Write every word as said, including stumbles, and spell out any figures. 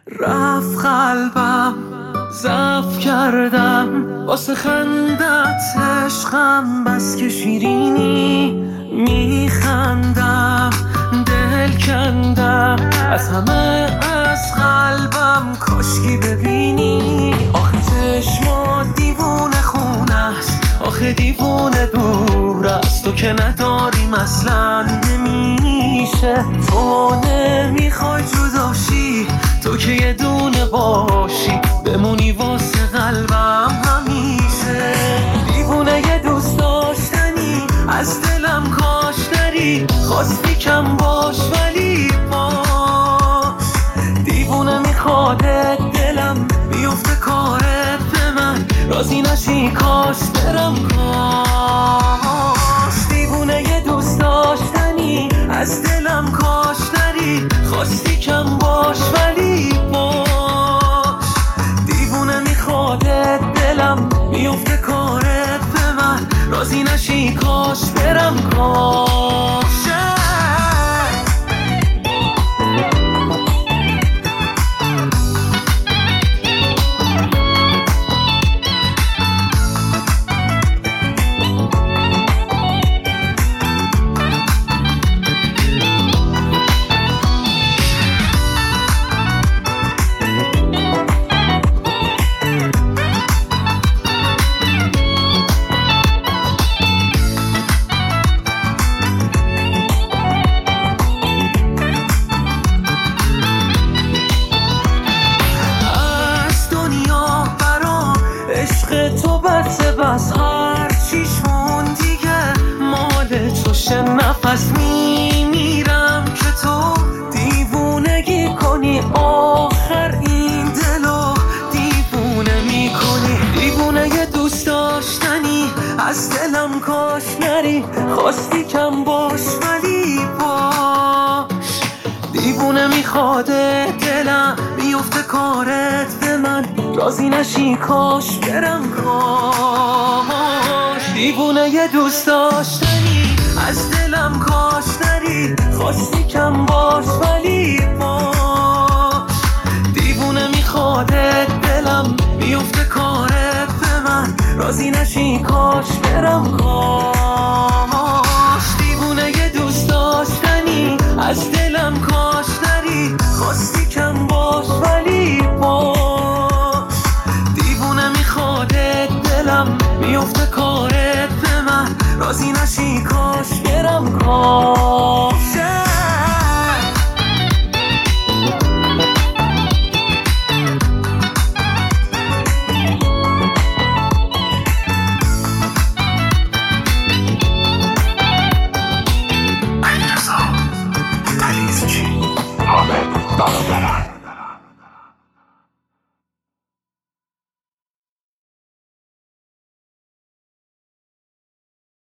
رفت قلبم ضعف کردم واسه خندت عشقم بس که شیرینی میخندم دل کندم از همه از قلبم کاشکی ببینی آخه چشمات دیوونه خونه است آخه دیوونه دور است تو که نداریم اصلا نمیشه تو نمیخوای جداشی تو که یه دونه باشی بمونی واسه قلبم همیشه دیوونه یه دوست داشتنی از دلم کاش نری خواستی کم باش ولی باش دیوونه میخواد دلم بیفته کارت به من راضی نشی کاش برم کاش دیوونه یه دوست داشتنی از دلم کاش نری خواستی کم باش ولی باش دیوونه میخواد دلم بیفته کارت به من راضی نشی کاش برم کاش تو بس بس هر چیش مون دیگه مال توشه نفس میمیرم که تو دیوونگی کنی آخر این دلو دیوونه میکنی دیوونه یه دوست داشتنی از دلم کاش نری خواستی کم باش ولی باش دیوونه میخواد دلم بیفته کارت به من راضی نشی کاش برم کاش دیوونه یه دوست داشتنی از دلم کاش نری خواستی کم باش ولی باش دیوونه میخواد دلم بیفته کارت به من راضی نشی کاش برم کاش دیوونه یه دوست داشتنی از دلم کاش نری خواستی کم باش ولی باش دیوونه میخواد دلم بیفته کارت به من راضی نشی کاش برم کاش